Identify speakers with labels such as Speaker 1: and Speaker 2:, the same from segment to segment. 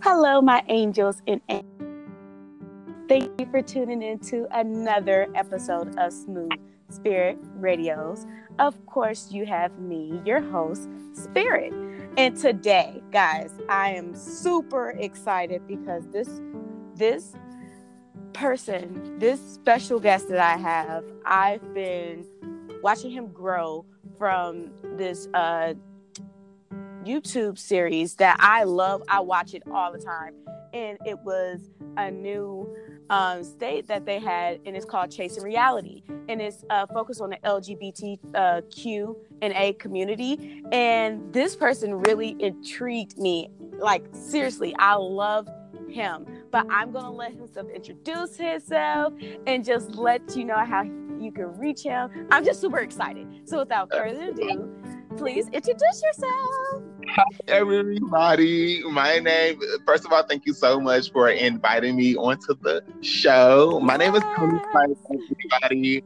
Speaker 1: Hello, my angels and thank you for tuning in to another episode of Smooth Spirit Radios. Of course, you have me, your host, Spirit. And today, guys, I am super excited because this person, this special guest that I have, I've been watching him grow from this YouTube series that I love. I watch it all the time. And it was a new state that they had, and it's called Chasing Reality. And it's focused on the LGBTQ and A community. And this person really intrigued me. Like, seriously, I love him. But I'm going to let him introduce himself and just let you know how you can reach him. I'm just super excited. So without further ado, please introduce yourself.
Speaker 2: Hi, everybody. My name, first of all, thank you so much for inviting me onto the show. My name is Tony Price, everybody.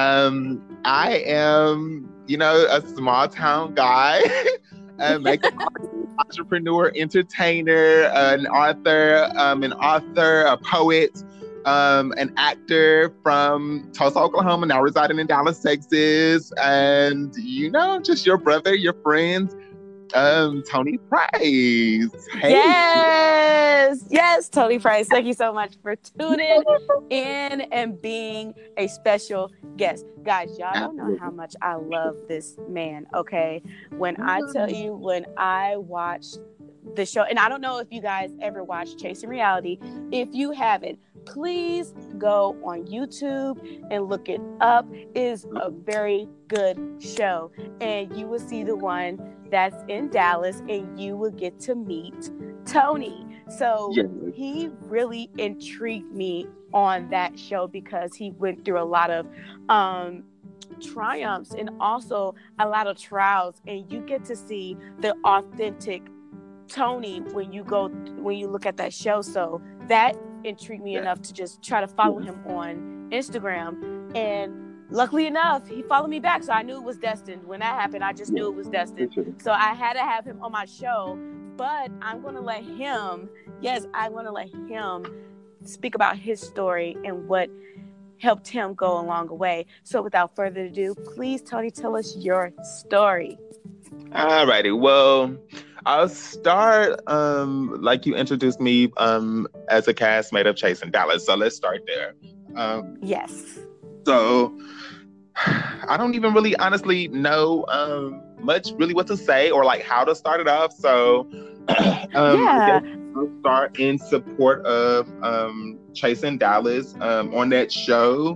Speaker 2: I am, a small town guy, a makeup artist, entrepreneur, entertainer, an author, a poet, an actor from Tulsa, Oklahoma, now residing in Dallas, Texas, and just your brother, your friends, Tony Price. Hey.
Speaker 1: Yes, Tony Price. Thank you so much for tuning in and being a special guest. Guys, y'all don't know how much I love this man, okay? When I tell you, when I watched the show, and I don't know if you guys ever watched Chasing Reality. If you haven't, please go on YouTube and look it up. It is a very good show, and you will see the one that's in Dallas, and you will get to meet Tony. So he really intrigued me on that show because he went through a lot of triumphs and also a lot of trials, and you get to see the authentic Tony when you look at that show. So that intrigued me enough to just try to follow him on Instagram, and luckily enough, he followed me back. So I knew it was destined. When that happened, I just knew it was destined. So I had to have him on my show. But I'm going to let him speak about his story and what helped him go along the way. So without further ado, please, Tony, tell us your story.
Speaker 2: All righty. Well, I'll start like you introduced me as a castmate of Chasing Dallas. So let's start there.
Speaker 1: Yes.
Speaker 2: So I don't even really honestly know much really what to say or like how to start it off. So I guess I'll start in support of Chasing Dallas on that show.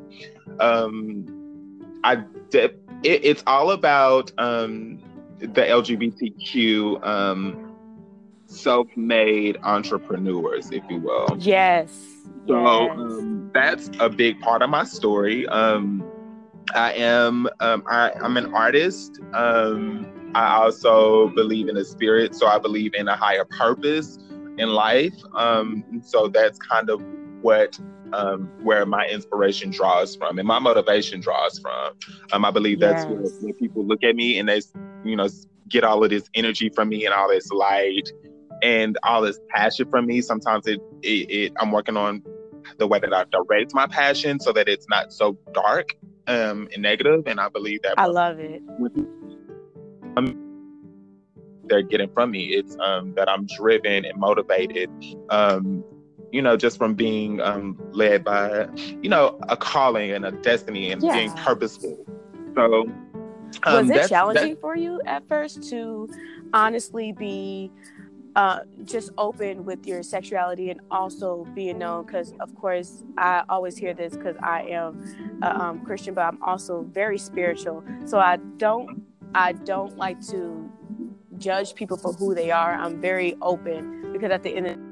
Speaker 2: It's all about the LGBTQ self-made entrepreneurs, if you will.
Speaker 1: Yes.
Speaker 2: So that's a big part of my story. I'm an artist. I also believe in the spirit, so I believe in a higher purpose in life. So that's kind of what where my inspiration draws from and my motivation draws from. I believe that's where people look at me and they, get all of this energy from me and all this light and all this passion from me. Sometimes I'm working on the way that I direct my passion so that it's not so dark and negative. And I believe that
Speaker 1: I love it.
Speaker 2: They're getting from me. It's that I'm driven and motivated, just from being led by, a calling and a destiny and being purposeful. So
Speaker 1: was it challenging for you at first to honestly be just open with your sexuality and also being known? Because of course I always hear this because I am Christian, but I'm also very spiritual. So I don't like to judge people for who they are. I'm very open because at the end of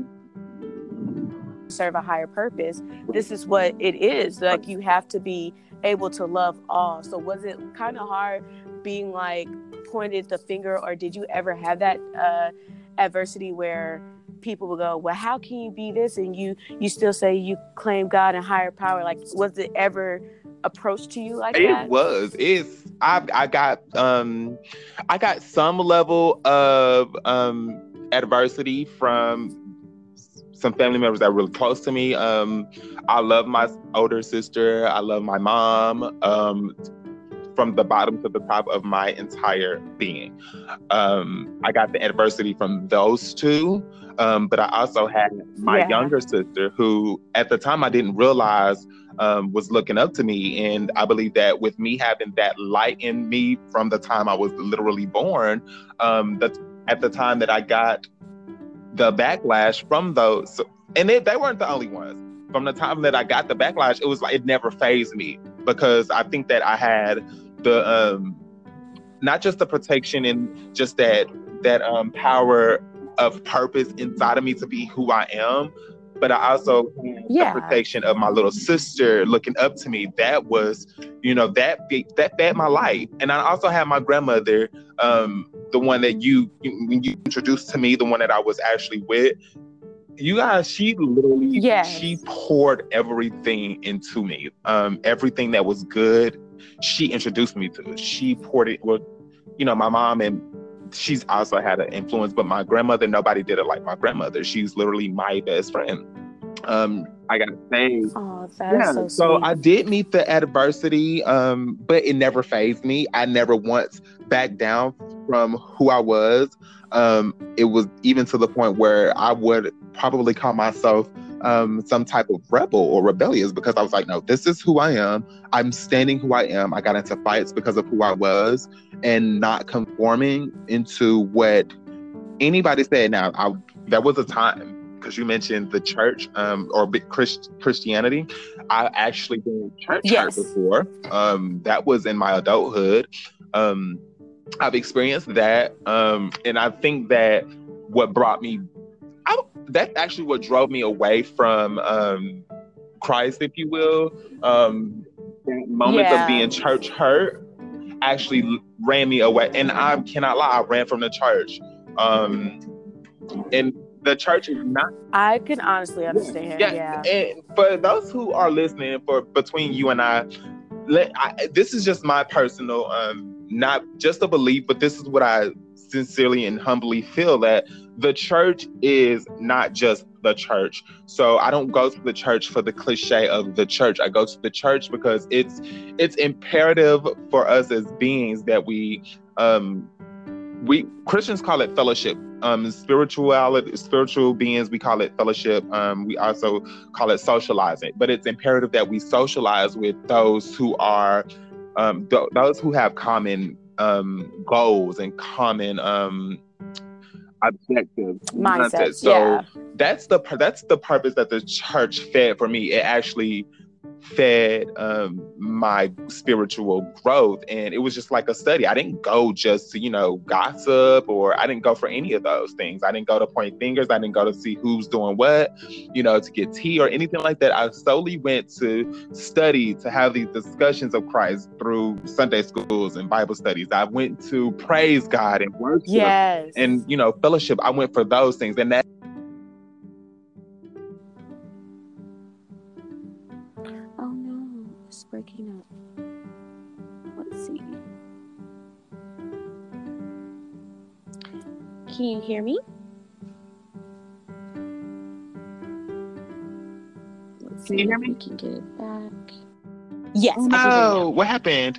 Speaker 1: serve a higher purpose. This is what it is. Like, you have to be able to love all. So was it kind of hard being like pointed the finger, or did you ever have that adversity where people will go, well, how can you be this and you still say you claim God and higher power? Like, was it ever approached to you like that?
Speaker 2: I got some level of adversity from some family members that are really close to me. I love my older sister. I love my mom. From the bottom to the top of my entire being. I got the adversity from those two. But I also had my younger sister who at the time I didn't realize was looking up to me. And I believe that with me having that light in me from the time I was literally born, that's at the time that I got the backlash from those. And they weren't the only ones. From the time that I got the backlash, it was like, it never fazed me, because I think that I had the, not just the protection and just that power of purpose inside of me to be who I am, but I also had the protection of my little sister looking up to me. That was, that fed my light. And I also had my grandmother, the one that when you introduced to me, the one that I was actually with. You guys, she literally, she poured everything into me. Everything that was good, she introduced me to it. She poured it. Well, my mom, and she's also had an influence, but my grandmother, nobody did it like my grandmother. She's literally my best friend. I gotta say,
Speaker 1: that is so sweet.
Speaker 2: So I did meet the adversity, but it never fazed me. I never once backed down from who I was. It was even to the point where I would probably call myself some type of rebel or rebellious, because I was like, no, this is who I am. I'm standing who I am. I got into fights because of who I was and not conforming into what anybody said. Now, there was a time, because you mentioned the church or Christianity. I actually been in church hurt before. That was in my adulthood. I've experienced that. And I think that what brought me, that's actually what drove me away from Christ, if you will. That moment of being church hurt actually ran me away. And I cannot lie, I ran from the church. And the church is not...
Speaker 1: I can honestly understand. Yeah.
Speaker 2: And for those who are listening, between you and I, this is just my personal, not just a belief, but this is what I sincerely and humbly feel, that the church is not just the church. So I don't go to the church for the cliche of the church. I go to the church because it's imperative for us as beings that we Christians call it fellowship. Spiritual beings, we call it fellowship. We also call it socializing. But it's imperative that we socialize with those who are those who have common goals and common objectives,
Speaker 1: mindsets.
Speaker 2: So that's the purpose that the church fed for me. It actually fed my spiritual growth, and it was just like a study. I didn't go just to gossip, or I didn't go for any of those things. I didn't go to point fingers. I didn't go to see who's doing what, to get tea or anything like that. I solely went to study, to have these discussions of Christ through Sunday schools and Bible studies. I went to praise God and worship and fellowship. I went for those things, and that.
Speaker 1: Breaking up. Let's see. Can you hear me? Let's see if we can get it back. Yes.
Speaker 2: Oh, no. What happened?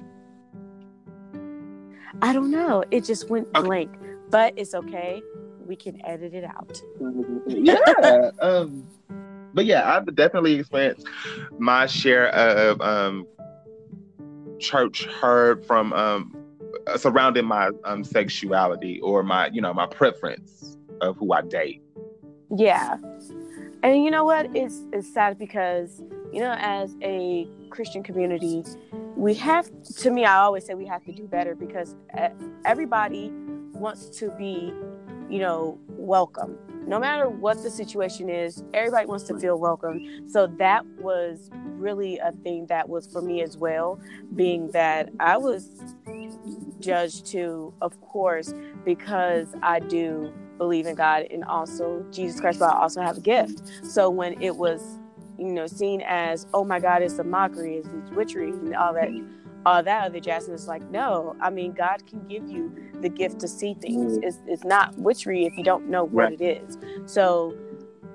Speaker 1: I don't know. It just went blank, but it's okay. We can edit it out.
Speaker 2: Yeah. But yeah, I've definitely experienced my share of church hurt from surrounding my sexuality, or my my preference of who I date.
Speaker 1: Yeah, and you know what? It's sad because as a Christian community, we have. To me, I always say we have to do better, because everybody wants to be, welcome. No matter what the situation is, everybody wants to feel welcome. So that was really a thing that was for me as well, being that I was judged too, of course, because I do believe in God and also Jesus Christ, but I also have a gift. So when it was, seen as, oh my God, it's a mockery, it's witchery and all that other jazz, and it's like, no, I mean, God can give you the gift to see things. It's not witchery if you don't know what it is. So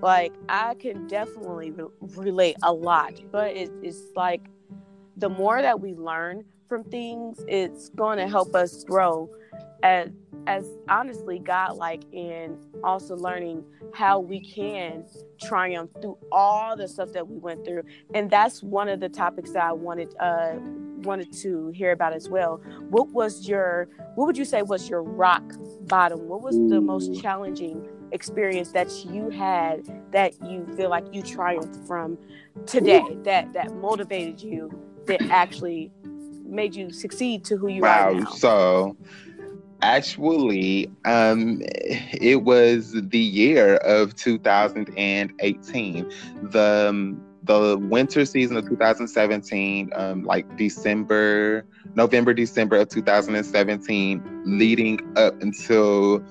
Speaker 1: Like, I can definitely relate a lot, but it's like the more that we learn from things, it's going to help us grow as honestly godlike, and also learning how we can triumph through all the stuff that we went through. And that's one of the topics that I wanted to hear about as well. What would you say was your rock bottom? What was the most challenging experience that you had that you feel like you triumphed from today, that motivated you, that actually made you succeed to who you are now?
Speaker 2: So actually, it was the year of 2018. The winter season of 2017, like November, December of 2017, leading up until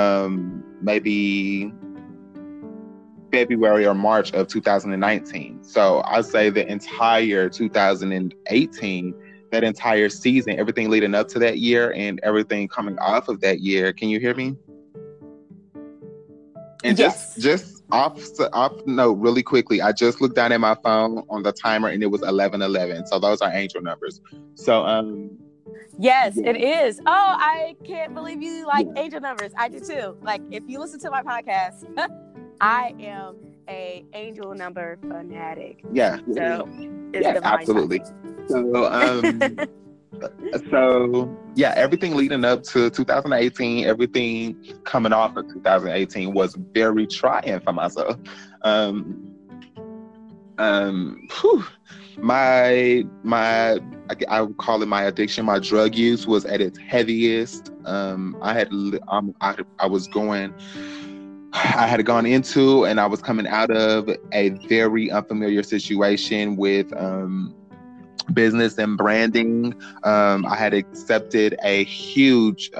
Speaker 2: maybe February or March of 2019. So I'd say the entire 2018, that entire season, everything leading up to that year and everything coming off of that year. Can you hear me? And
Speaker 1: yes.
Speaker 2: just off note, really quickly, I just looked down at my phone on the timer and it was 11:11. So those are angel numbers. So
Speaker 1: yes, it is. Oh, I can't believe you like angel numbers. I do too. Like, if you listen to my podcast, I am a angel number fanatic.
Speaker 2: Yeah.
Speaker 1: So it's divine
Speaker 2: absolutely.
Speaker 1: Timing.
Speaker 2: So yeah, everything leading up to 2018, everything coming off of 2018 was very trying for myself. I would call it my addiction. My drug use was at its heaviest. I had gone into and I was coming out of a very unfamiliar situation with business and branding. I had accepted a huge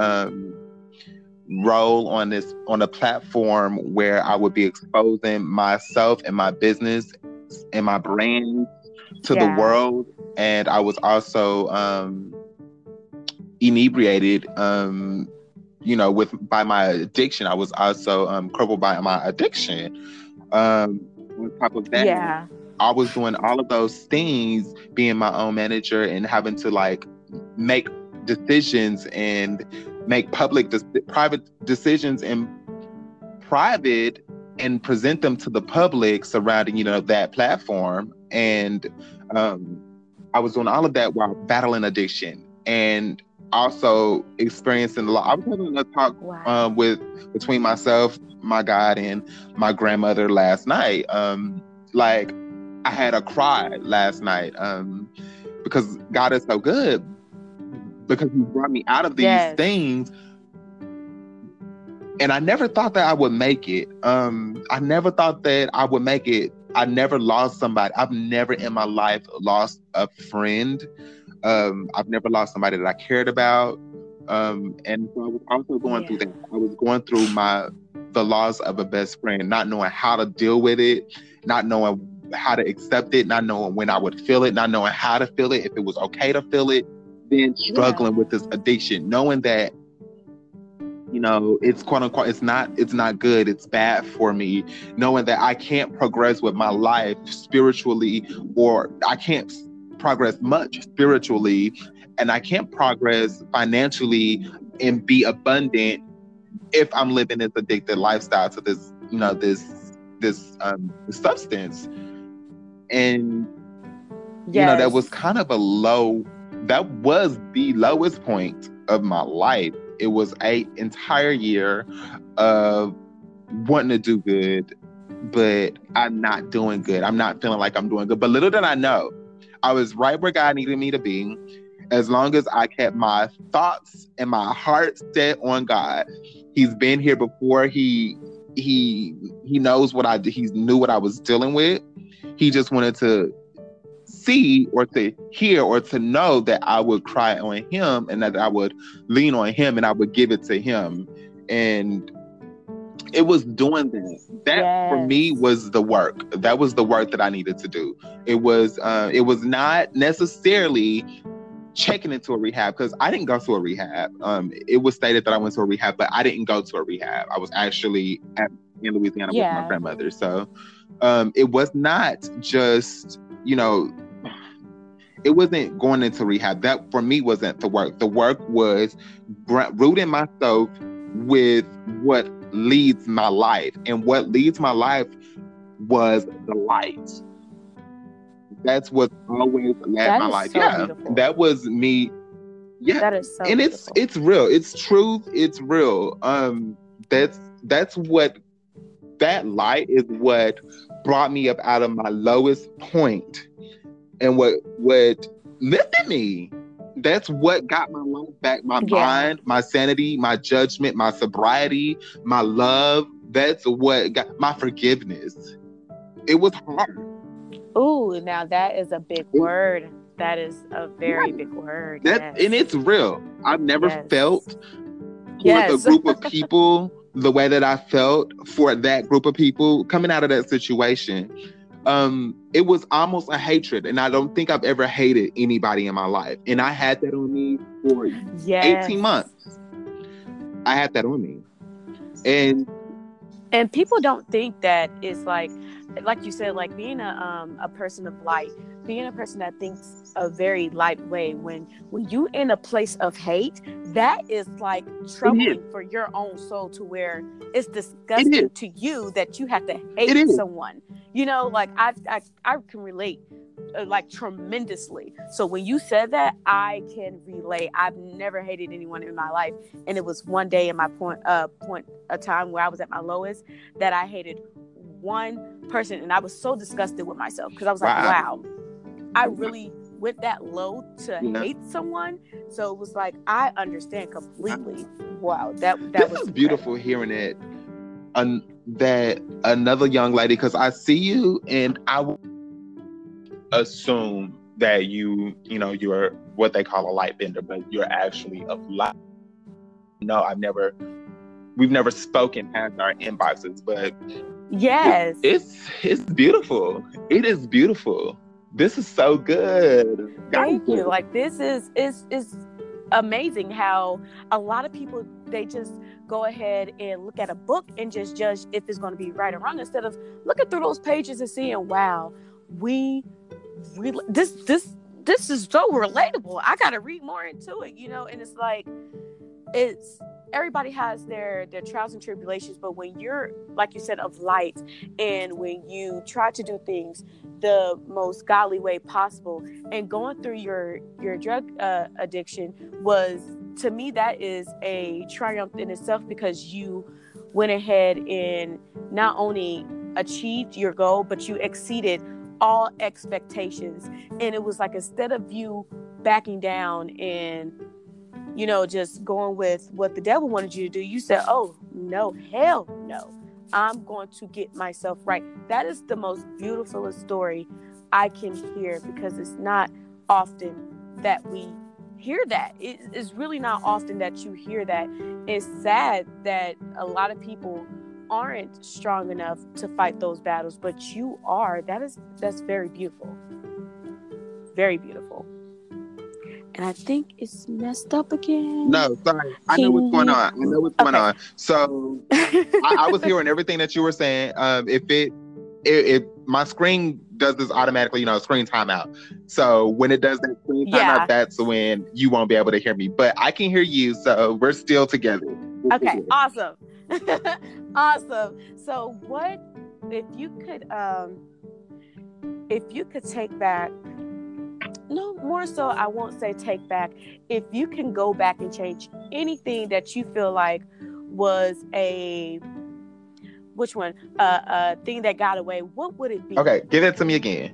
Speaker 2: role on a platform where I would be exposing myself and my business and my brand to the world. And I was also inebriated, by my addiction. I was also crippled by my addiction. On top of that, I was doing all of those things, being my own manager and having to like make decisions and make private decisions in private and present them to the public surrounding, that platform. And I was doing all of that while battling addiction and also experiencing a lot. I was having a talk between myself, my God, and my grandmother last night. Like, I had a cry last night because God is so good, because He brought me out of these things. And I never thought that I would make it. I never thought that I would make it. I never lost somebody. I've never in my life lost a friend. I've never lost somebody that I cared about. And so I was also going through that. I was going through the loss of a best friend, not knowing how to deal with it, not knowing how to accept it, not knowing when I would feel it, not knowing how to feel it, if it was okay to feel it, then struggling with this addiction, knowing that, it's quote unquote, it's not good, it's bad for me, knowing that I can't progress with my life spiritually, or I can't progress much spiritually, and I can't progress financially and be abundant if I'm living this addicted lifestyle to this, this substance. And that was kind of that was the lowest point of my life. It was an entire year of wanting to do good, but I'm not doing good. I'm not feeling like I'm doing good. But little did I know, I was right where God needed me to be. As long as I kept my thoughts and my heart set on God. He's been here before. He knows he knew what I was dealing with. He just wanted to see or to hear or to know that I would cry on Him, and that I would lean on Him, and I would give it to Him. And it was doing that. That for me was the work. That was the work that I needed to do. It was not necessarily checking into a rehab, because I didn't go to a rehab. It was stated that I went to a rehab, but I didn't go to a rehab. I was actually in Louisiana with my
Speaker 1: Yeah.
Speaker 2: grandmother. So it was not just, it wasn't going into rehab. That for me wasn't the work. The work was rooting myself with what leads my life. And what leads my life was the light. That's what always led my life.
Speaker 1: So beautiful.
Speaker 2: That was me. Yeah.
Speaker 1: That is so
Speaker 2: and
Speaker 1: beautiful.
Speaker 2: It's real. It's truth. It's real. That's what, that light is what brought me up out of my lowest point, and what lifted me. That's what got my life back, my mind, my sanity, my judgment, my sobriety, my love. That's what got my forgiveness. It was hard.
Speaker 1: Ooh, now that is a big word. That is a very big word.
Speaker 2: And it's real. I've never felt
Speaker 1: towards
Speaker 2: a group of people the way that I felt for that group of people coming out of that situation. It was almost a hatred, and I don't think I've ever hated anybody in my life. And I had that on me for 18 months. I had that on me.
Speaker 1: And people don't think that it's like you said, like being a person of light, being a person that thinks a very light way. When you in a place of hate, that is like troubling for your own soul, to where it's disgusting to you that you have to hate someone. Like I can relate like tremendously. So when you said that, I can relate. I've never hated anyone in my life, and it was one day in my point a time where I was at my lowest that I hated one person, and I was so disgusted with myself because I was like, wow, I really went that low to hate someone. So it was like, I understand completely. Wow, that was
Speaker 2: beautiful hearing it. That another young lady, because I see you and I would assume that you're what they call a light bender, but you're actually of light. No, we've never spoken past our inboxes, but
Speaker 1: yes,
Speaker 2: it's beautiful. It is beautiful. This is so good.
Speaker 1: Thank you. Like, this is amazing how a lot of people, they just go ahead and look at a book and just judge if it's going to be right or wrong, instead of looking through those pages and seeing, wow, this is so relatable. I got to read more into it, and it's like, everybody has their trials and tribulations, but when you're, like you said, of light, and when you try to do things the most godly way possible, and going through your drug addiction was, to me, that is a triumph in itself, because you went ahead and not only achieved your goal, but you exceeded all expectations. And it was like, instead of you backing down and just going with what the devil wanted you to do, you said, oh, no, hell no. I'm going to get myself right. That is the most beautiful story I can hear, because it's not often that we hear that. It's really not often that you hear that. It's sad that a lot of people aren't strong enough to fight those battles, but you are. That's very beautiful. Very beautiful. And I think it's messed up again.
Speaker 2: No, sorry. I know what's going on. So I was hearing everything that you were saying. If my screen does this automatically, screen timeout. So when it does that screen timeout, that's when you won't be able to hear me. But I can hear you, so we're still together.
Speaker 1: Okay, awesome. Awesome. So what if you could take back, no, more so, I won't say take back. If you can go back and change anything that you feel like was a thing that got away, what would it be?
Speaker 2: Okay, give it to me again.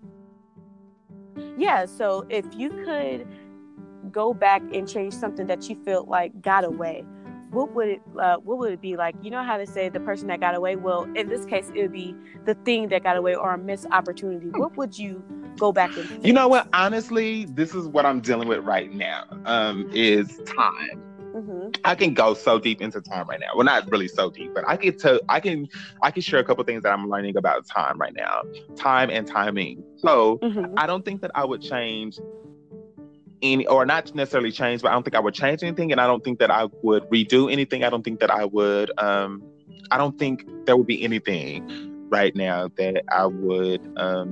Speaker 1: Yeah, so if you could go back and change something that you felt like got away, what would it be? Like, you know how to say the person that got away? Well, in this case, it would be the thing that got away, or a missed opportunity. What would you go back and fix?
Speaker 2: You know what? Honestly, this is what I'm dealing with right now. Is time. Mm-hmm. I can go so deep into time right now. Well, not really so deep, but I can share a couple things that I'm learning about time right now. Time and timing. So I don't think that I would change or not necessarily change, but I don't think I would change anything, and I don't think that I would redo anything. I don't think that I would I don't think there would be anything right now that I would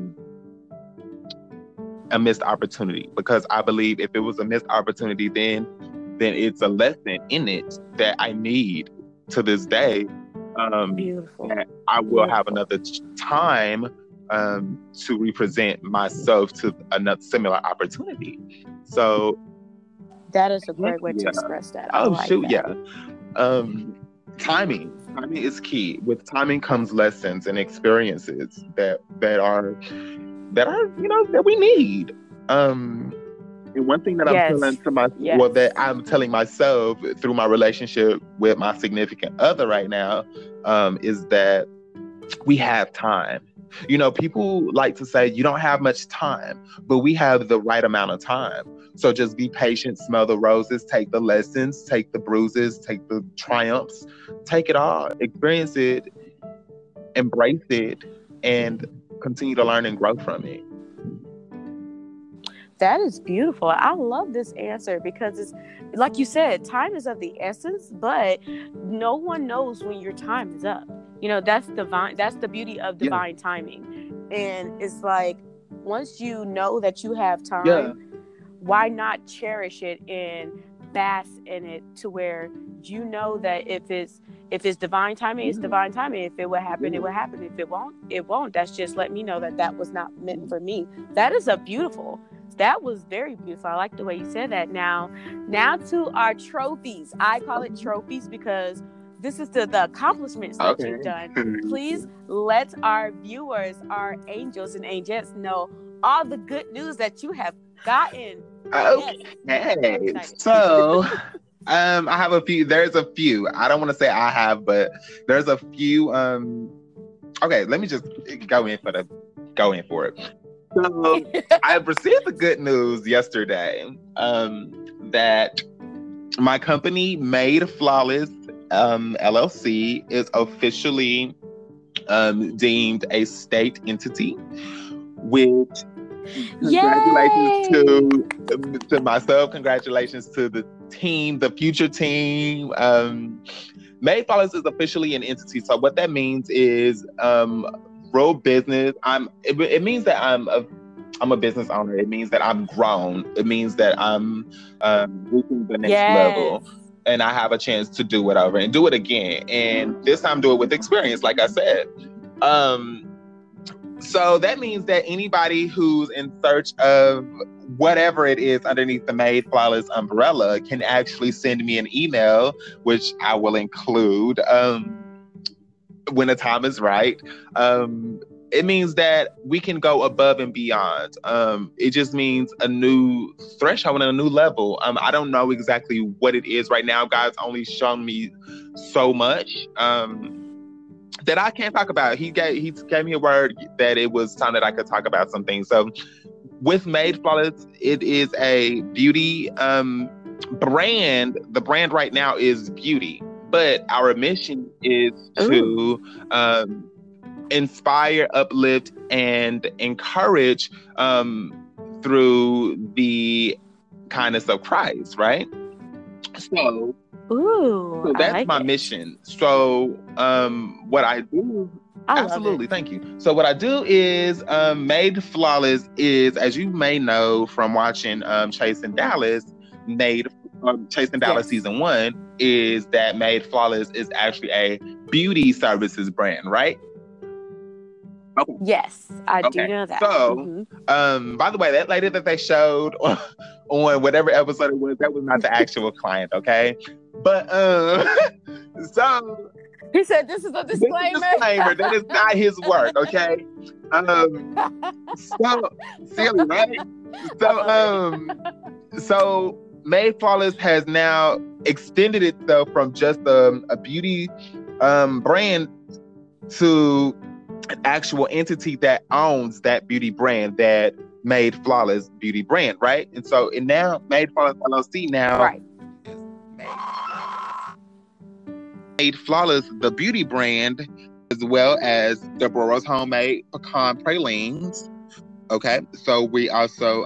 Speaker 2: a missed opportunity, because I believe if it was a missed opportunity then it's a lesson in it that I need to this day.
Speaker 1: Beautiful.
Speaker 2: That I will have another time to represent myself to another similar opportunity. So
Speaker 1: that is a great way to express that.
Speaker 2: Oh, shoot, yeah. Timing is key. With timing comes lessons and experiences that are that we need. And one thing that I'm telling to myself, that I'm telling myself through my relationship with my significant other right now, is that we have time. People like to say you don't have much time, but we have the right amount of time. So just be patient, smell the roses, take the lessons, take the bruises, take the triumphs, take it all, experience it, embrace it, and continue to learn and grow from it.
Speaker 1: That is beautiful. I love this answer because it's like you said, time is of the essence, but no one knows when your time is up. That's divine. That's the beauty of divine timing. And it's like, once you know that you have time, why not cherish it and bask in it to where you know that if it's divine timing, it's divine timing. If it will happen, it will happen. If it won't, it won't. That's just let me know that was not meant for me. That was very beautiful. I like the way you said that. Now to our trophies. I call it trophies because this is the accomplishments that you've done. Please let our viewers, our angels and angettes, know all the good news that you have gotten.
Speaker 2: Okay. Yes. So I have a few. There's a few. I don't want to say I have, but there's a few. Okay, let me just go in for it. So I received the good news yesterday that my company, Made Flawless LLC, is officially deemed a state entity, which congratulations to myself, congratulations to the team, the future team. Made Flawless is officially an entity. So what that means is real business. It means that I'm a business owner. It means that I'm grown. It means that I'm reaching the next level, and I have a chance to do it over and do it again. And this time, do it with experience, like I said. So that means that anybody who's in search of whatever it is underneath the Made Flawless umbrella can actually send me an email, which I will include when the time is right. It means that we can go above and beyond. It just means a new threshold and a new level. I don't know exactly what it is right now. God's only shown me so much that I can't talk about. He gave me a word that it was time that I could talk about some things. So with Made Flawless, it is a beauty brand. The brand right now is beauty, but our mission is to inspire, uplift, and encourage through the kindness of Christ, right? So that's my mission. So what I do, absolutely, thank you. So what I do is Made Flawless is, as you may know from watching Chasing Dallas, Dallas season 1, is that Made Flawless is actually a beauty services brand, right? Okay.
Speaker 1: Yes, I do know that.
Speaker 2: So, by the way, that lady that they showed on whatever episode it was, that was not the actual client, okay? But so
Speaker 1: he said, "This is a disclaimer."
Speaker 2: That is not his work, okay? So silly, right? So Made Flawless has now extended itself from just a beauty brand to an actual entity that owns that beauty brand, that Made Flawless beauty brand, right? And so, and now Made Flawless LLC now,
Speaker 1: right?
Speaker 2: Made Flawless, the beauty brand, as well as Deborah's Homemade Pecan Pralines. Okay, so we also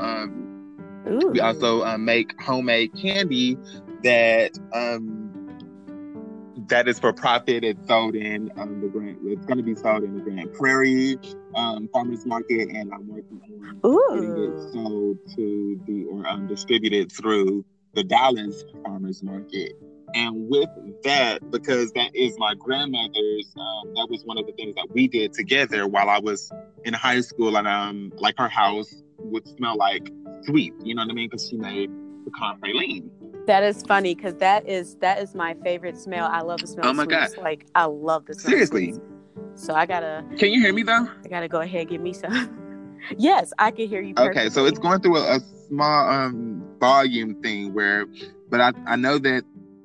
Speaker 2: make homemade candy that that is for profit. It's sold in it's going to be sold in the Grand Prairie Farmers Market, and I'm working on getting it sold to distributed through the Dallas Farmers Market. And with that, because that is my grandmother's, that was one of the things that we did together while I was in high school, and like her house would smell like sweet, you know what I mean? Because she made pecan praline.
Speaker 1: That is funny, because that is my favorite smell. I love the smell of sweets. God. Like, I love the smell
Speaker 2: Seriously.
Speaker 1: of sweets. So I gotta...
Speaker 2: Can you hear me, though?
Speaker 1: I gotta go ahead and give me some. Yes, I can hear you perfectly.
Speaker 2: Okay, so it's going through a small volume thing but I know that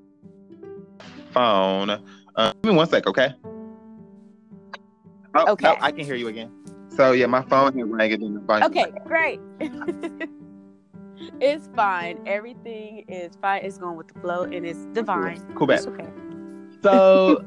Speaker 2: phone. Give me 1 sec, okay? Oh, okay. No, I can hear you again. So yeah, my phone had rang in the volume.
Speaker 1: Okay, great. It's fine. Everything is fine. It's going with the flow, and it's divine.
Speaker 2: Cool,
Speaker 1: it's okay.
Speaker 2: So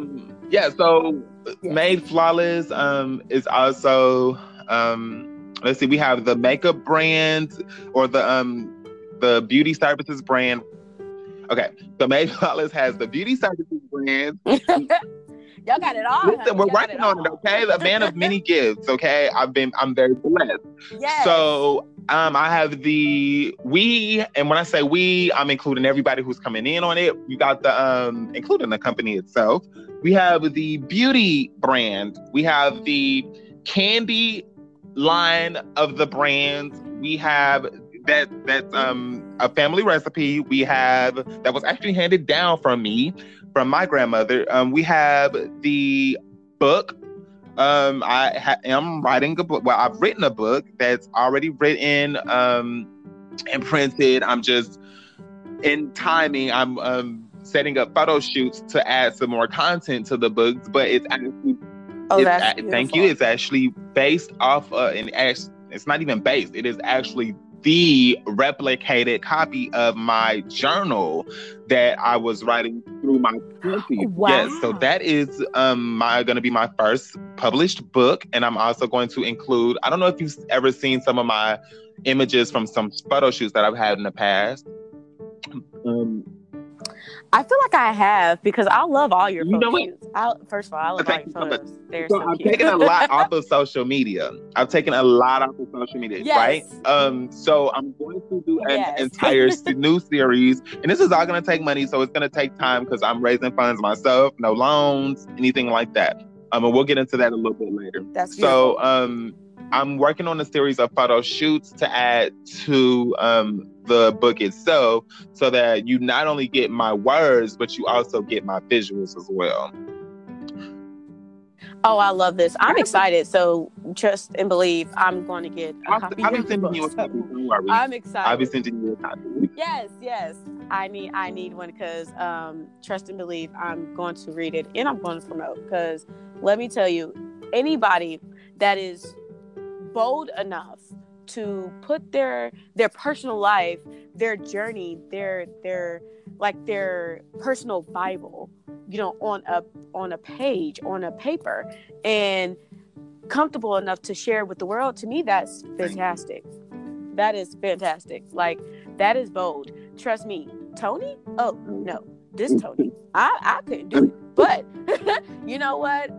Speaker 2: Made Flawless is also let's see, we have the makeup brand or the beauty services brand. Okay, so Made Flawless has the beauty services brand.
Speaker 1: Y'all got it all.
Speaker 2: Listen, we're working on it, okay? The man of many gifts, okay? I'm very blessed.
Speaker 1: Yes.
Speaker 2: So I have and when I say we, I'm including everybody who's coming in on it. You got the including the company itself. We have the beauty brand. We have the candy line of the brands. We have that's a family recipe. We have that was actually handed down from my grandmother. We have the book. I am writing a book. Well, I've written a book that's already written and printed. I'm just in timing. I'm setting up photo shoots to add some more content to the books, but it's actually thank you. It's actually based off it's not even based. It is actually the replicated copy of my journal that I was writing through my 20s.
Speaker 1: Wow.
Speaker 2: Yes, so that is going to be my first published book, and I'm also going to include, I don't know if you've ever seen some of my images from some photo shoots that I've had in the past.
Speaker 1: I feel like I have, because I love all your photo shoots. First of all, I love all your photos. They're so
Speaker 2: I've
Speaker 1: cute.
Speaker 2: taken a lot off of social media. Yes. Right? So I'm going to do an entire new series, and this is all going to take money, so it's going to take time because I'm raising funds myself, no loans, anything like that. And we'll get into that a little bit later.
Speaker 1: That's beautiful.
Speaker 2: So I'm working on a series of photo shoots to add to the book itself, so that you not only get my words, but you also get my visuals as well.
Speaker 1: Oh, I love this. I'm excited. So trust and believe, I'm going to get a copy of your book. I'm excited.
Speaker 2: I'll be sending you a copy.
Speaker 1: Yes. I need one, because trust and believe, I'm going to read it and I'm going to promote, because let me tell you, anybody that is bold enough to put their personal life, their journey, their personal Bible, on a page, on a paper, and comfortable enough to share with the world, to me, that's fantastic. That is fantastic. Like, that is bold. Trust me, Tony? Oh, no, this Tony. I couldn't do it. But you know what?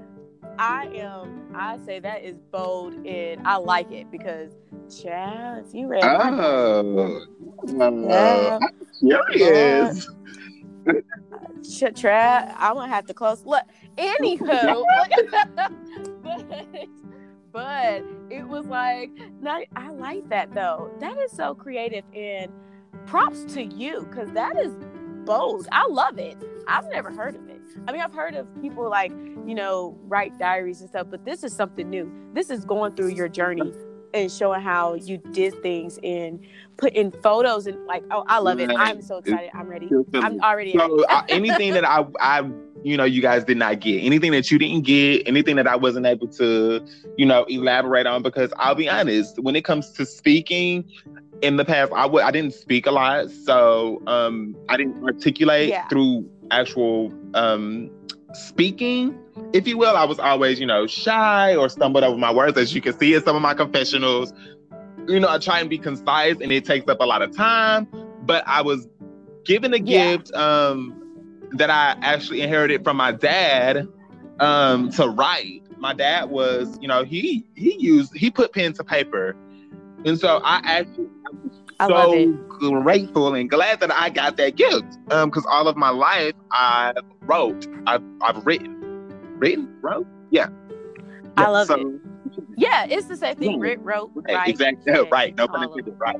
Speaker 1: I say that is bold, and I like it, because child, if you read
Speaker 2: curious.
Speaker 1: I'm gonna have to close. Look, anywho, but it was like, I like that though. That is so creative, and props to you, because that is bold. I love it. I've never heard of it. I mean, I've heard of people write diaries and stuff, but this is something new. This is going through your journey and showing how you did things and putting photos, and I love it. I'm so excited. I'm ready. I'm already.
Speaker 2: So anything that I you guys did not get, anything that you didn't get, anything that I wasn't able to, elaborate on, because I'll be honest, when it comes to speaking, in the past, I didn't speak a lot, so I didn't articulate through actual speaking, if you will. I was always, shy or stumbled over my words, as you can see in some of my confessionals. I try and be concise, and it takes up a lot of time, but I was given a gift that I actually inherited from my dad to write. My dad was, he put pen to paper. And so I actually
Speaker 1: I love
Speaker 2: so
Speaker 1: it.
Speaker 2: grateful and glad that I got that gift. Because all of my life I've wrote. Yeah.
Speaker 1: I love it. Yeah, it's the same thing.
Speaker 2: Yeah.
Speaker 1: Wrote,
Speaker 2: Right,
Speaker 1: right?
Speaker 2: exactly.
Speaker 1: Said,
Speaker 2: Right. No pun intended. Right.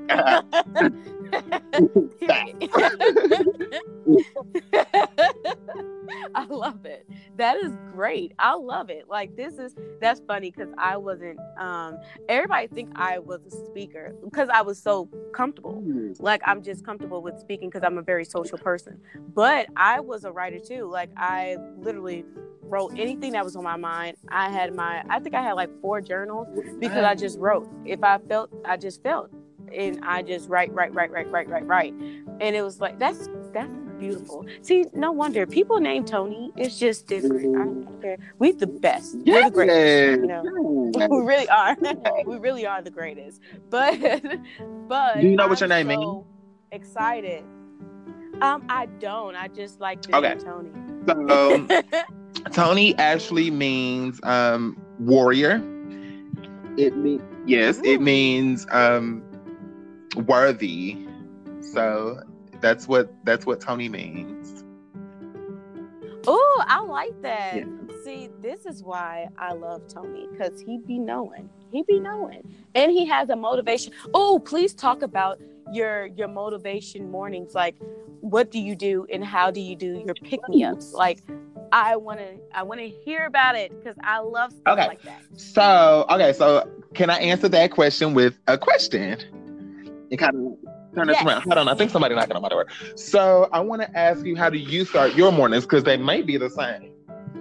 Speaker 1: I love it. That is great. I love it. Like that's funny because I wasn't everybody think I was a speaker because I was so comfortable. Like I'm just comfortable with speaking because I'm a very social person. But I was a writer too. Like I literally wrote anything that was on my mind. I think I had like 4 journals because I just wrote. If I felt, I just felt. And I just write. And it was like, that's beautiful. See, no wonder people name Tony. It's just different. I don't care. We the best. We're the greatest. We really are. We really are the greatest. But
Speaker 2: do you know what your name means?
Speaker 1: Excited. I don't. I just like the name Tony.
Speaker 2: So Tony actually means warrior. It means worthy. So that's what Tony means.
Speaker 1: Oh, I like that. Yeah. See, this is why I love Tony, because he be knowing, and he has a motivation. Oh, please talk about your motivation mornings. Like, what do you do and how do you do your pick-me-ups? Like, I want to hear about it because I love stuff like that.
Speaker 2: So can I answer that question with a question? It kind of turn it around. Hold on, I think somebody knocking on my door. So I want to ask you, how do you start your mornings? Because they may be the same.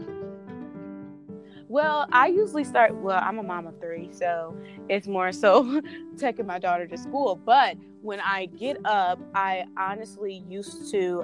Speaker 1: Well, I usually start. Well, I'm a mom of 3, so it's more so taking my daughter to school. But when I get up, I honestly used to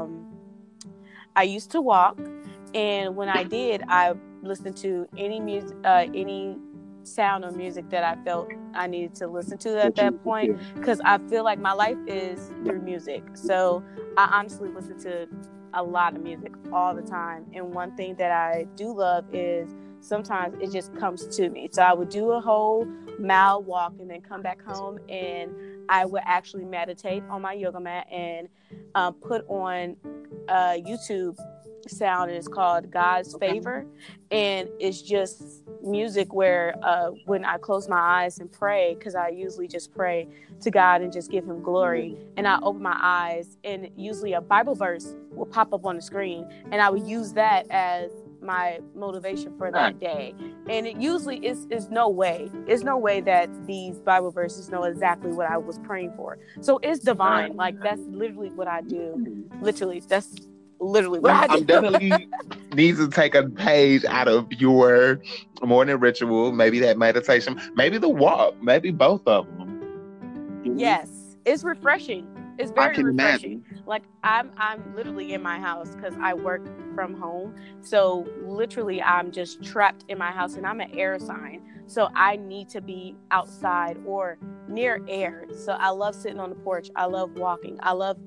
Speaker 1: walk, and when I did, I listened to any music, any sound or music that I felt I needed to listen to at that point, because I feel like my life is through music. So I honestly listen to a lot of music all the time. And one thing that I do love is sometimes it just comes to me. So I would do a whole mile walk and then come back home, and I would actually meditate on my yoga mat and put on YouTube sound, and it's called God's Favor, and it's just music where when I close my eyes and pray, because I usually just pray to God and just give him glory, and I open my eyes and usually a Bible verse will pop up on the screen, and I would use that as my motivation for that day. And it usually is no way that these Bible verses know exactly what I was praying for. So it's divine. Like, that's literally what I do. That's literally what I do.
Speaker 2: I'm definitely need to take a page out of your morning ritual. Maybe that meditation, maybe the walk, maybe both of them.
Speaker 1: Yes, it's refreshing. It's very refreshing. Imagine. Like I'm literally in my house because I work from home. So literally I'm just trapped in my house, and I'm an air sign. So I need to be outside or near air. So I love sitting on the porch. I love walking. I love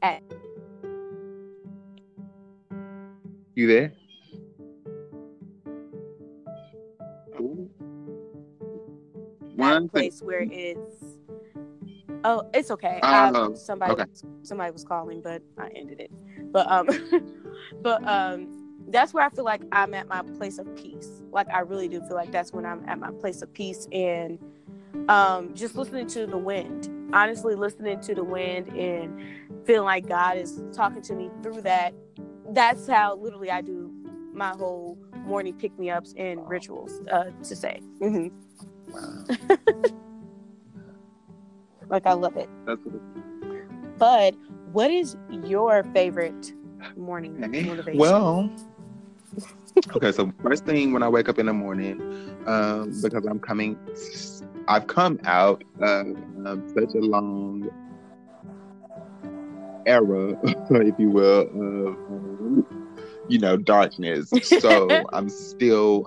Speaker 2: You there?
Speaker 1: One place where it's. Oh, it's okay. Somebody was calling, but I ended it. But that's where I feel like I'm at my place of peace. Like, I really do feel like that's when I'm at my place of peace, and just listening to the wind. Honestly, listening to the wind and feeling like God is talking to me through that. That's how literally I do my whole morning pick-me-ups and rituals, to say. Mm-hmm. Wow. Like, I love it. But what is your favorite morning motivation?
Speaker 2: Well, okay, so first thing when I wake up in the morning, because I've come out of such a long era, if you will, of darkness. So I'm still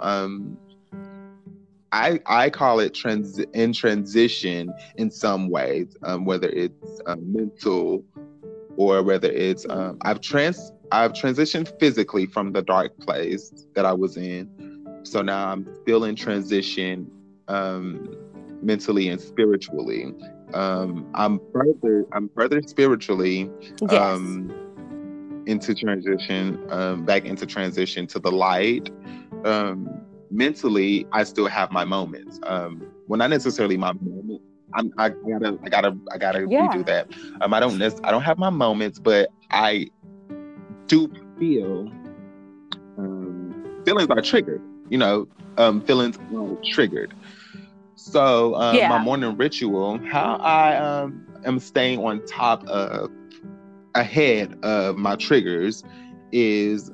Speaker 2: I call it in transition in some ways, whether it's mental or whether it's I've transitioned physically from the dark place that I was in. So now I'm still in transition, mentally and spiritually. I'm further spiritually,
Speaker 1: Yes.
Speaker 2: into transition, back into transition to the light. Mentally, I still have my moments. Well, not necessarily my moments. I gotta
Speaker 1: Yeah.
Speaker 2: redo that. I don't have my moments, but I do feel, feelings are triggered. Feelings are triggered. So my morning ritual, how I am staying on top of, ahead of my triggers, is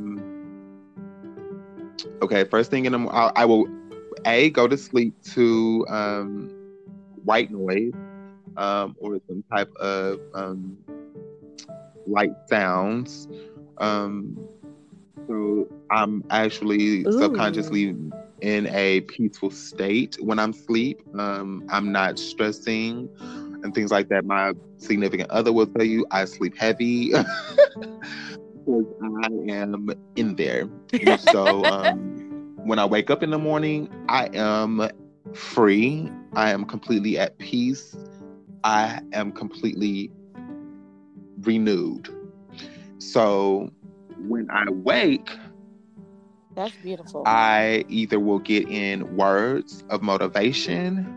Speaker 2: okay. First thing in the morning, I will go to sleep to white noise, or some type of light sounds. So I'm actually subconsciously in a peaceful state when I'm asleep. I'm not stressing and things like that. My significant other will tell you I sleep heavy because I am in there. And so when I wake up in the morning, I am free. I am completely at peace. I am completely renewed. So when I wake,
Speaker 1: that's beautiful.
Speaker 2: I either will get in words of motivation,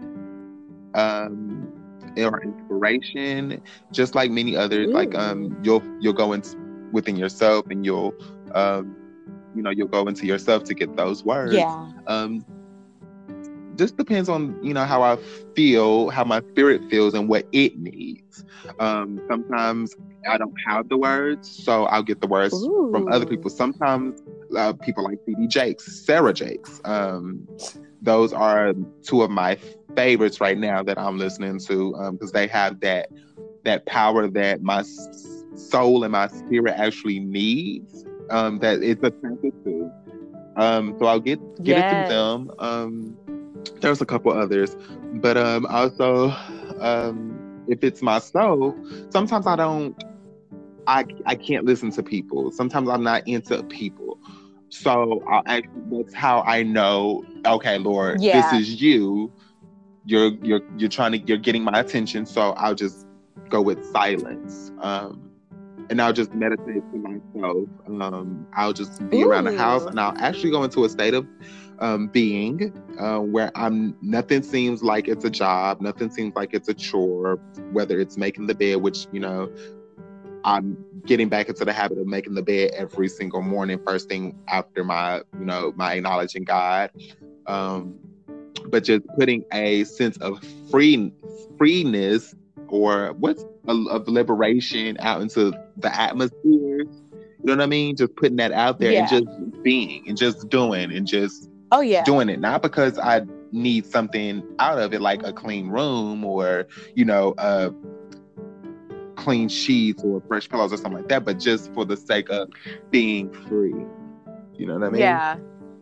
Speaker 2: or inspiration, just like many others. Like you'll go within yourself, and you'll go into yourself to get those words.
Speaker 1: Yeah.
Speaker 2: Just depends on how I feel, how my spirit feels, and what it needs. Sometimes I don't have the words, so I'll get the words from other people. Sometimes people like C.D. Jakes, Sarah Jakes. Those are two of my favorites right now that I'm listening to, because they have that power that my soul and my spirit actually needs. That it's attracted to. So I'll get it through them. There's a couple others, but also, if it's my soul, sometimes I can't listen to people. Sometimes I'm not into people. So that's how I know, okay, Lord, this is you. You're getting my attention. So I'll just go with silence. And I'll just meditate to myself. I'll just be around the house, and I'll actually go into a state of being, where nothing seems like it's a job, nothing seems like it's a chore, whether it's making the bed, which I'm getting back into the habit of making the bed every single morning, first thing after my acknowledging God. But just putting a sense of freeness, or of liberation out into the atmosphere. You know what I mean? Just putting that out there, and just being, and just doing, and just doing it. Not because I need something out of it, like a clean room, or clean sheets or fresh pillows or something like that, but just for the sake of being free. You know what I mean?
Speaker 1: Yeah.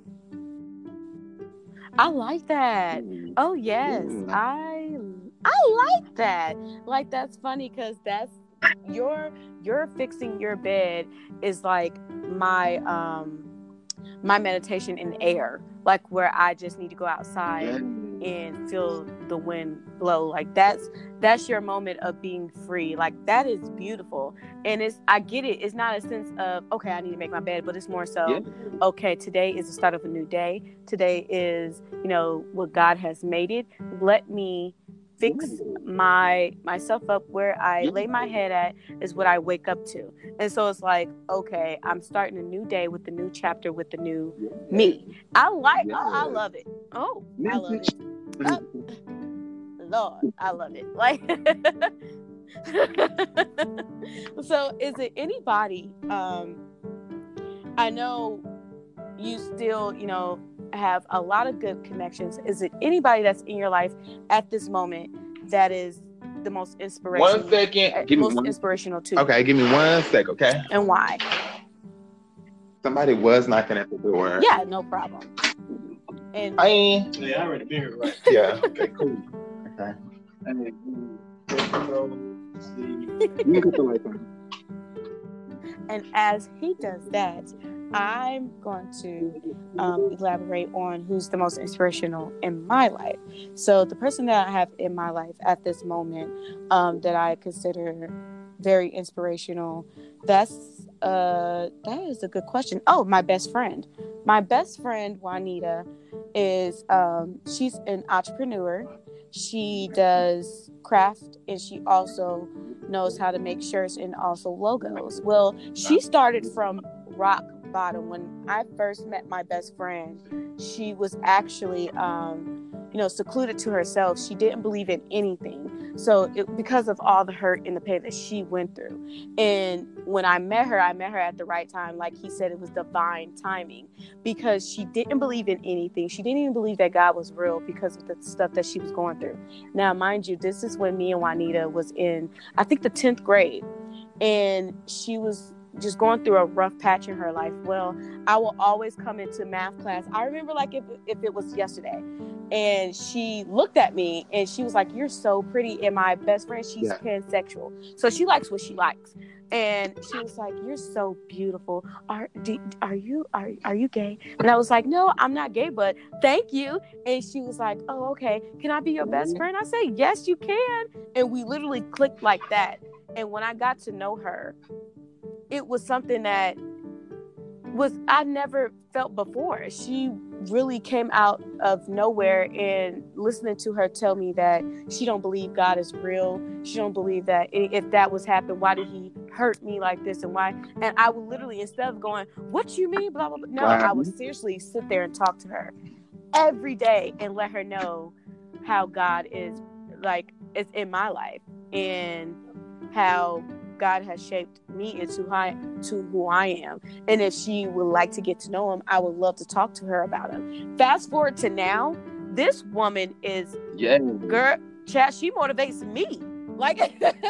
Speaker 1: I like that. Oh yes. I like that. Like, that's funny, because that's your fixing your bed is like my my meditation in air, like where I just need to go outside and feel the wind blow. Like that's your moment of being free. Like, that is beautiful. And I get it. It's not a sense of, okay, I need to make my bed, but it's more so, okay, today is the start of a new day. Today is, what God has made it. Let me fix myself up. Where I lay my head at is what I wake up to. And so it's like, okay, I'm starting a new day with the new chapter, with the new me. I love it. Oh, I love it. Lord, I love it. Like, so is it anybody, I know you still, have a lot of good connections. Is it anybody that's in your life at this moment that is the most inspirational?
Speaker 2: 1 second.
Speaker 1: Inspirational to you?
Speaker 2: Okay, give me 1 sec, okay?
Speaker 1: And why?
Speaker 2: Somebody was knocking at the door.
Speaker 1: Yeah, no problem. And
Speaker 2: I already been here, right? Yeah. Okay, cool. Okay. You can put the lights on.
Speaker 1: And as he does that, I'm going to elaborate on who's the most inspirational in my life. So the person that I have in my life at this moment that I consider very inspirational, that is a good question. Oh, my best friend. My best friend, Juanita, is she's an entrepreneur. She does craft, and she also knows how to make shirts and also logos. Well, she started from rock bottom. When I first met my best friend, she was actually secluded to herself. She didn't believe in anything, because of all the hurt and the pain that she went through. And when I met her at the right time. Like he said, it was divine timing, because she didn't believe in anything. She didn't even believe that God was real because of the stuff that she was going through. Now, mind you, this is when me and Juanita was in, I think, the 10th grade, and she was just going through a rough patch in her life. Well, I will always come into math class. I remember like if it was yesterday, and she looked at me and she was like, "You're so pretty." And my best friend, she's pansexual, so she likes what she likes. And she was like, "You're so beautiful. Are you gay?" And I was like, "No, I'm not gay, but thank you." And she was like, "Oh, okay. Can I be your best friend?" I said, "Yes, you can." And we literally clicked like that. And when I got to know her, it was something that I never felt before. She really came out of nowhere, and listening to her tell me that she don't believe God is real. She don't believe that if that was happened, why did he hurt me like this, and why? And I would literally, instead of going, "What you mean, blah, blah, blah," no, I would seriously sit there and talk to her every day and let her know how God is in my life, and how God has shaped me into who I am. And if she would like to get to know him, I would love to talk to her about him. Fast forward to now, this woman is girl, chat, she motivates me. Like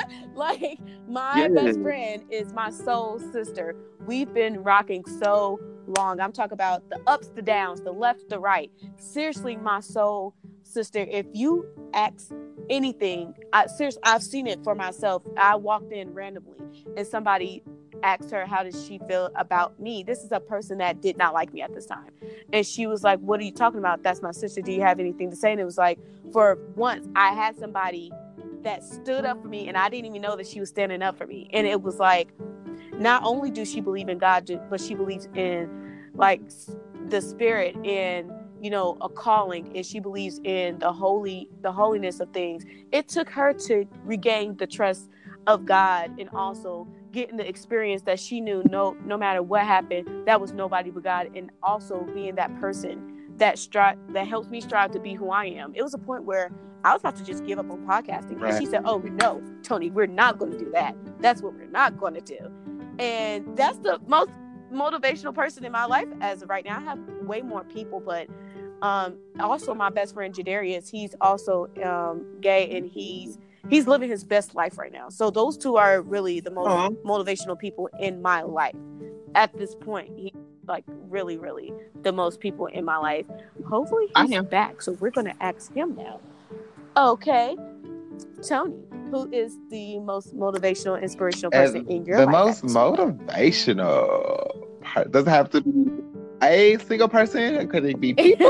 Speaker 1: my best friend is my soul sister. We've been rocking so long. I'm talking about the ups, the downs, the left, the right. Seriously, my soul sister. If you ask anything, I've seen it for myself. I walked in randomly and somebody asked her, "How does she feel about me?" This is a person that did not like me at this time. And she was like, "What are you talking about? That's my sister. Do you have anything to say?" And it was like, for once, I had somebody that stood up for me, and I didn't even know that she was standing up for me. And it was like, not only does she believe in God, but she believes in like the spirit and a calling, and she believes in the holiness of things. It took her to regain the trust of God, and also getting the experience that she knew no matter what happened, that was nobody but God, and also being that person that helps me strive to be who I am. It was a point where I was about to just give up on podcasting, and she said, "Oh no, Tony, we're not going to do that. That's what we're not going to do." And that's the most motivational person in my life as of right now. I have way more people, but also my best friend Jadarius, he's also gay, and he's living his best life right now. So those two are really the most motivational people in my life at this point. He like really, really the most people in my life. Hopefully he's back, so we're going to ask him now. Okay, Tony, who is the most motivational, inspirational person in your life?
Speaker 2: The most motivational doesn't have to be a single person. Could it be people?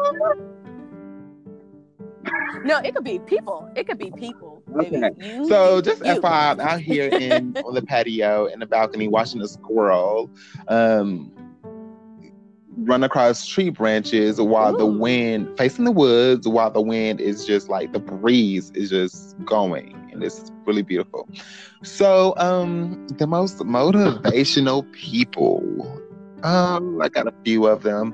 Speaker 1: No, it could be people. It could be people.
Speaker 2: Okay. So just FYI, I'm out here on the patio in the balcony watching a squirrel run across tree branches while the wind, facing the woods, while the wind is just like, the breeze is just going, and it's really beautiful. So the most motivational people, I got a few of them.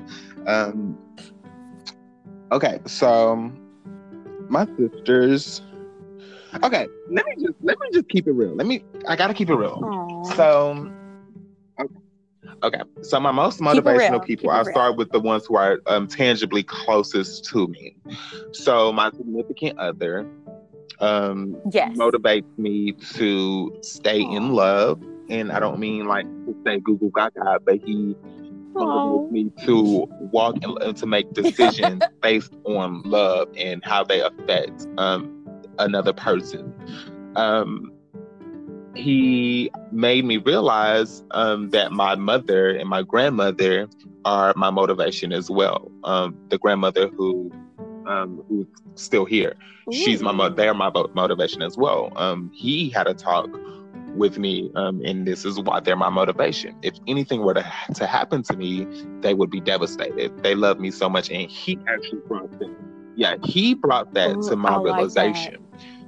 Speaker 2: Okay, so my sisters. Okay, let me just keep it real. I gotta keep it real. Aww. So okay. So my most motivational people, I'll start with the ones who are tangibly closest to me. So my significant other motivates me to stay in love, and I don't mean like to say goo goo gaga, but he motivates me to walk and to make decisions based on love and how they affect another person. he made me realize that my mother and my grandmother are my motivation as well. The grandmother who's still here, they're my motivation as well. He had a talk with me, and this is why they're my motivation. If anything were to happen to me, they would be devastated. They love me so much, and he actually brought that. Yeah, he brought that to my realization.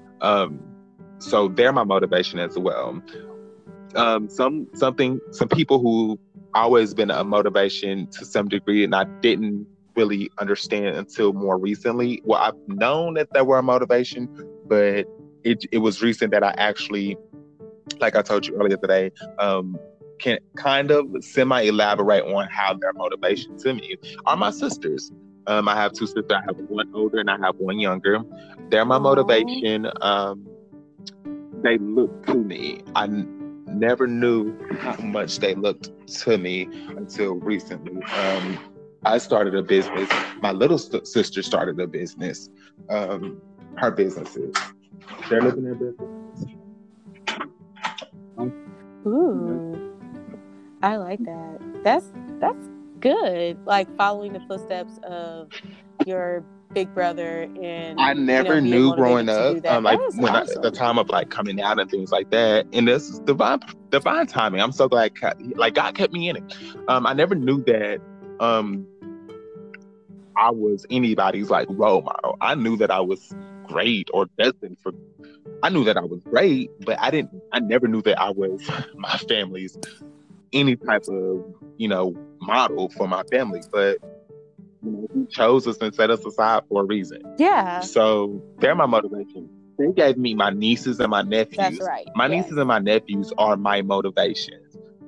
Speaker 2: So they're my motivation as well. Some people who always been a motivation to some degree, and I didn't really understand until more recently. Well, I've known that they were a motivation, but it was recent that I actually, like I told you earlier today, can kind of semi-elaborate on how their motivation to me are my sisters. I have two sisters. I have one older and I have one younger. They're my motivation. They look to me. I never knew how much they looked to me until recently. I started a business. My little sister started a business. Her businesses. They're living their business.
Speaker 1: Ooh, I like that. That's good. Like following the footsteps of your big brother, and
Speaker 2: I never knew growing up, like when
Speaker 1: awesome.
Speaker 2: the time of like coming out and things like that. And this is divine timing. I'm so glad, like God kept me in it. I never knew that I was anybody's like role model. I knew that I was great or destined for. I knew that I was great, but I never knew that I was my family's any type of, model for my family. But he chose us and set us aside for a reason.
Speaker 1: Yeah.
Speaker 2: So they're my motivation. They gave me my nieces and my nephews.
Speaker 1: That's right.
Speaker 2: My nieces and my nephews are my motivation.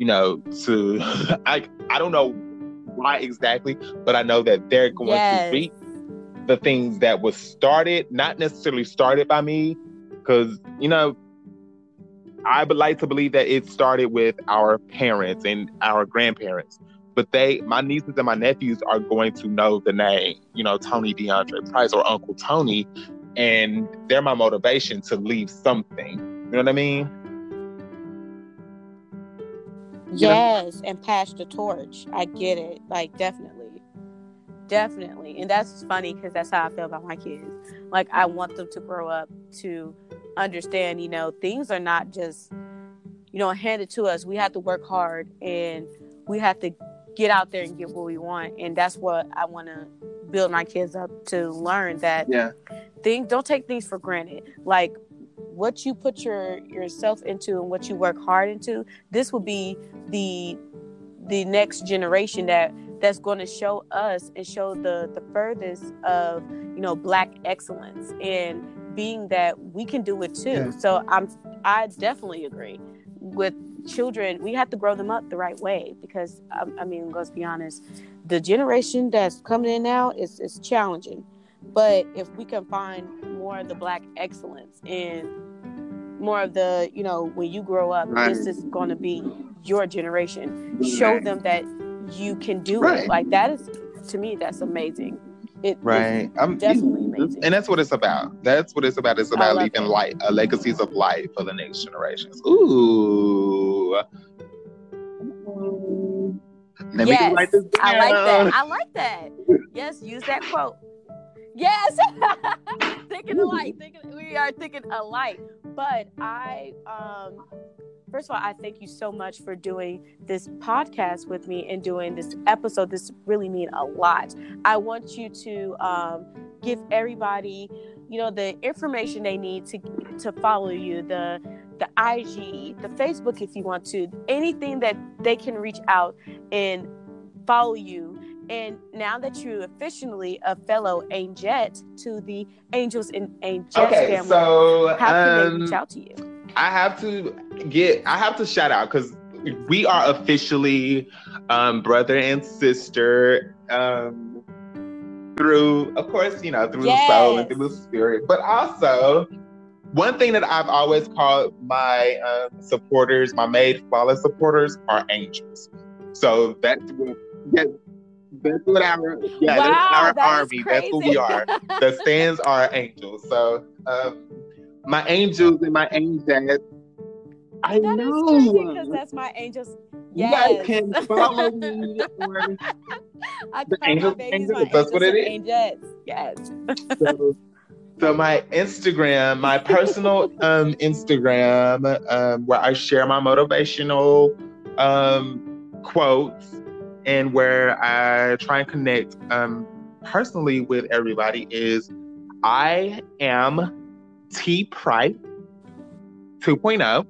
Speaker 2: I don't know why exactly, but I know that they're going to reap the things that was started, not necessarily started by me, because, I would like to believe that it started with our parents and our grandparents. But my nieces and my nephews are going to know the name, Tony DeAndre Price or Uncle Tony, and they're my motivation to leave something. You know what I mean?
Speaker 1: Yes, and pass the torch. I get it. Like, definitely. And that's funny because that's how I feel about my kids. Like, I want them to grow up to understand, things are not just, handed to us. We have to work hard and we have to get out there and get what we want. And that's what I want to build my kids up to learn, that don't take things for granted. Like, what you put yourself into and what you work hard into, this will be the next generation that's going to show us and show the furthest of, Black excellence, and being that we can do it too. Yeah. So I definitely agree with children. We have to grow them up the right way, because let's be honest, the generation that's coming in now is challenging. But if we can find more of the Black excellence and more of the, when you grow up, this is going to be your generation. Show them that you can do it. Like, that is, to me, that's amazing. I'm definitely amazing.
Speaker 2: And that's what it's about. That's what it's about. It's about leaving legacies of life for the next generations. Ooh. Let me write this down.
Speaker 1: I like that. Yes, use that quote. Yes. We are thinking alike. But first of all, I thank you so much for doing this podcast with me and doing this episode. This really means a lot. I want you to give everybody, the information they need to follow you, the IG, the Facebook, if you want to, anything that they can reach out and follow you. And now that you're officially a fellow Angette to the Angels and Angettes family,
Speaker 2: so
Speaker 1: how can they reach out to you?
Speaker 2: I have to shout out, because we are officially brother and sister through, of course, through the soul and through the spirit. But also, one thing that I've always called my supporters, my Made Flawless supporters, are angels. So that's what our army.
Speaker 1: Crazy.
Speaker 2: That's who we are. The stands are angels. So my angels and my angels, I
Speaker 1: That is crazy because
Speaker 2: know.
Speaker 1: that's my angels.
Speaker 2: You guys
Speaker 1: Yes.
Speaker 2: can follow me on
Speaker 1: I
Speaker 2: the
Speaker 1: call my
Speaker 2: Angels and
Speaker 1: babies my
Speaker 2: Angels. That's what
Speaker 1: angels
Speaker 2: it
Speaker 1: and
Speaker 2: is.
Speaker 1: angels. Yes.
Speaker 2: So, so my Instagram, my personal Instagram, where I share my motivational quotes and where I try and connect personally with everybody is I am T Price 2.0.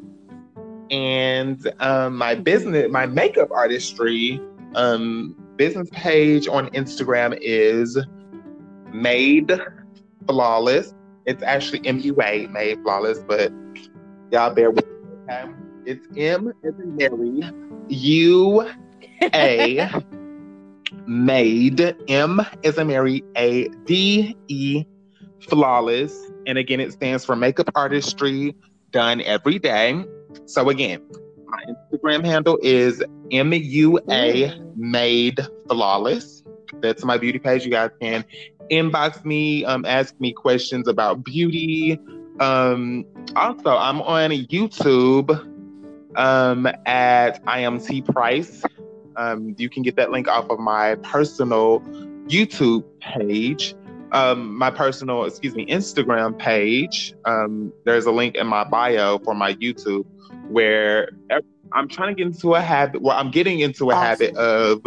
Speaker 2: And my business, my makeup artistry business page on Instagram is Made Flawless. It's actually MUA, Made Flawless, but y'all bear with me, okay? It's M as in Mary, U-A, Made, M as in Mary, A-D-E, Flawless. And again, it stands for makeup artistry done every day. So again, my Instagram handle is MUA Made Flawless. That's my beauty page. You guys can inbox me, ask me questions about beauty. Also, I'm on YouTube at I am T Price. You can get that link off of my personal YouTube page. Instagram page. There's a link in my bio for my YouTube where I'm trying to get into a habit. Well, I'm getting into a habit of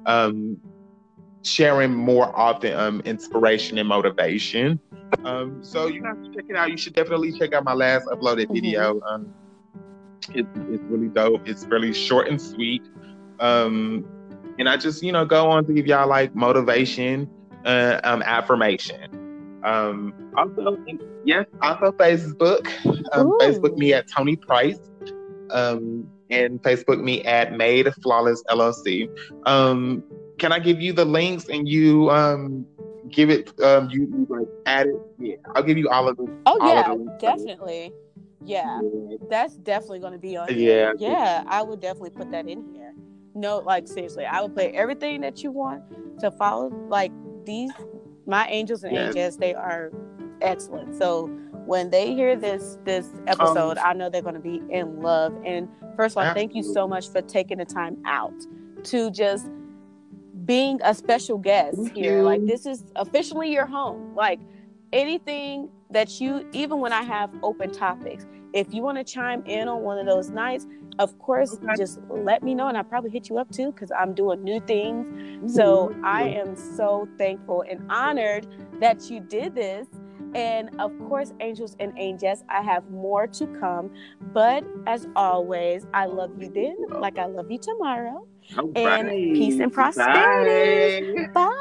Speaker 2: sharing more often inspiration and motivation. So you have to check it out. You should definitely check out my last uploaded video. It's really dope. It's really short and sweet. And I just, go on to give y'all like motivation, affirmation. Also Facebook. Facebook me at Tony Price. And Facebook me at Made Flawless LLC. Can I give you the links and you give it? You like add it? Yeah, I'll give you all of them.
Speaker 1: Oh yeah, definitely. Yeah, that's definitely going to be on here. Yeah, I would definitely put that in here. No, like seriously, I would put everything that you want to follow. Like my angels and angels, they are excellent. So when they hear this episode, I know they're going to be in love. And first of all, thank you so much for taking the time out to just being a special guest here. Like this is officially your home. Like anything that even when I have open topics, if you want to chime in on one of those nights, of course, just let me know, and I'll probably hit you up too because I'm doing new things. So I am so thankful and honored that you did this. And of course, angels and angels, I have more to come. But as always, I love you then, like I love you tomorrow. And peace and prosperity. Bye.